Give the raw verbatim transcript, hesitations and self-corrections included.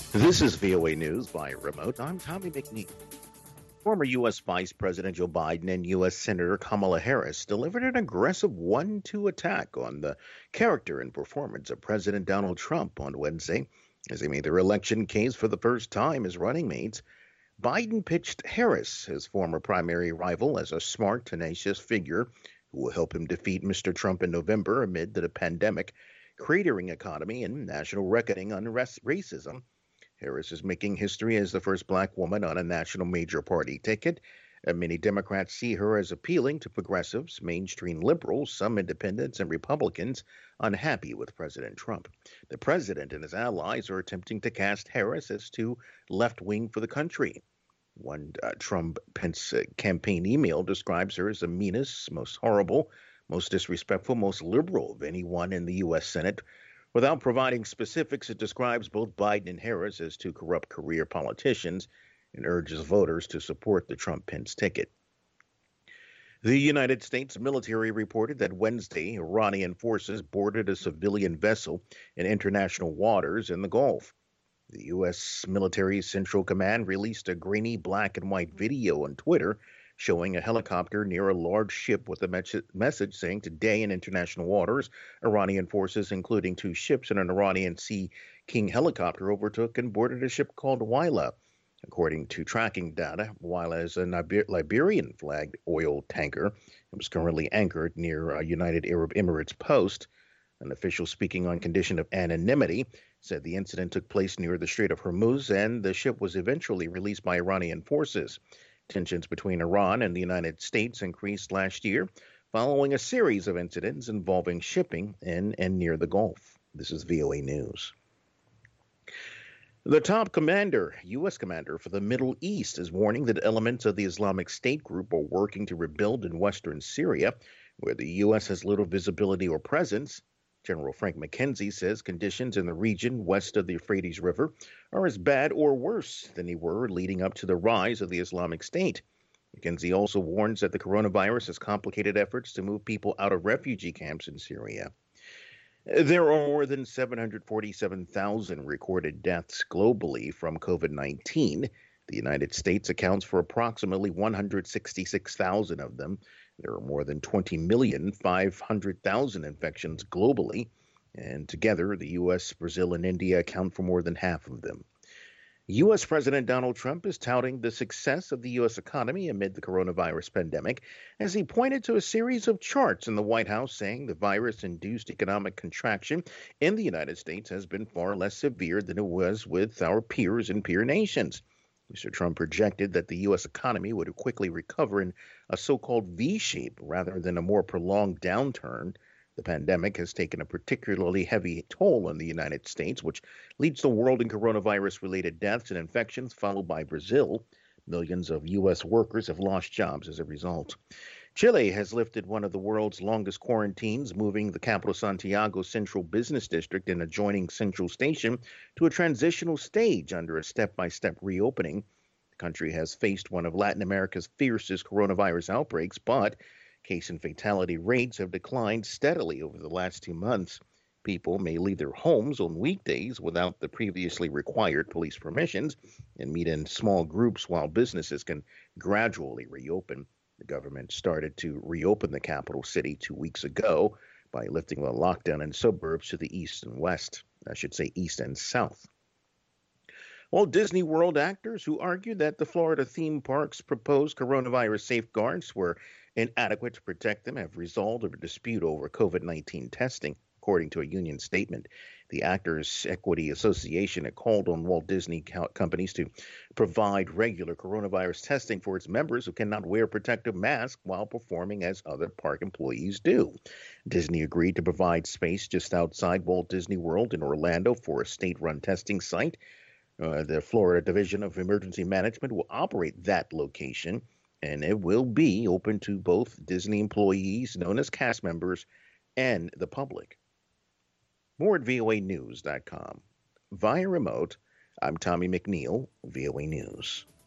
This is V O A News by remote. I'm Tommy McNeil. Former U S. Vice President Joe Biden and U S. Senator Kamala Harris delivered an aggressive one two attack on the character and performance of President Donald Trump on Wednesday as they made their election case for the first time as running mates. Biden pitched Harris, his former primary rival, as a smart, tenacious figure who will help him defeat Mister Trump in November amid the pandemic, cratering economy, and national reckoning on racism. Harris is making history as the first black woman on a national major party ticket. Uh, many Democrats see her as appealing to progressives, mainstream liberals, some independents, and Republicans unhappy with President Trump. The president and his allies are attempting to cast Harris as too left wing for the country. One uh, Trump Pence uh, campaign email describes her as the meanest, most horrible, most disrespectful, most liberal of anyone in the U S. Senate. Without providing specifics, it describes both Biden and Harris as two corrupt career politicians and urges voters to support the Trump-Pence ticket. The United States military reported that Wednesday, Iranian forces boarded a civilian vessel in international waters in the Gulf. The U S. Military Central Command released a grainy black and white video on Twitter showing a helicopter near a large ship with a me- message saying today in international waters, Iranian forces, including two ships and an Iranian Sea King helicopter, overtook and boarded a ship called Wila. According to tracking data, Wila is a Niber- Liberian-flagged oil tanker. It was currently anchored near a United Arab Emirates post. An official speaking on condition of anonymity said the incident took place near the Strait of Hormuz and the ship was eventually released by Iranian forces. Tensions between Iran and the United States increased last year following a series of incidents involving shipping in and near the Gulf. This is V O A News. The top commander, U S commander for the Middle East, is warning that elements of the Islamic State group are working to rebuild in western Syria, where the U S has little visibility or presence. General Frank McKenzie says conditions in the region west of the Euphrates River are as bad or worse than they were leading up to the rise of the Islamic State. McKenzie also warns that the coronavirus has complicated efforts to move people out of refugee camps in Syria. There are more than seven hundred forty-seven thousand recorded deaths globally from COVID nineteen. The United States accounts for approximately one hundred sixty-six thousand of them. There are more than twenty million five hundred thousand infections globally, and together the U S, Brazil, and India account for more than half of them. U S. President Donald Trump is touting the success of the U S economy amid the coronavirus pandemic as he pointed to a series of charts in the White House saying the virus-induced economic contraction in the United States has been far less severe than it was with our peers and peer nations. Mister Trump projected that the U S economy would quickly recover in a so-called V-shape rather than a more prolonged downturn. The pandemic has taken a particularly heavy toll on the United States, which leads the world in coronavirus-related deaths and infections, followed by Brazil. Millions of U S workers have lost jobs as a result. Chile has lifted one of the world's longest quarantines, moving the capital Santiago Central Business District and adjoining Central Station to a transitional stage under a step-by-step reopening. The country has faced one of Latin America's fiercest coronavirus outbreaks, but case and fatality rates have declined steadily over the last two months. People may leave their homes on weekdays without the previously required police permissions and meet in small groups while businesses can gradually reopen. The government started to reopen the capital city two weeks ago by lifting the lockdown in suburbs to the east and west, I should say east and south. Walt Disney World actors who argued that the Florida theme park's proposed coronavirus safeguards were inadequate to protect them have resolved a dispute over COVID nineteen testing. According to a union statement, the Actors Equity Association had called on Walt Disney companies to provide regular coronavirus testing for its members who cannot wear protective masks while performing as other park employees do. Disney agreed to provide space just outside Walt Disney World in Orlando for a state-run testing site. Uh, the Florida Division of Emergency Management will operate that location, and it will be open to both Disney employees, known as cast members, and the public. More at V O A news dot com. Via remote, I'm Tommy McNeil, V O A News.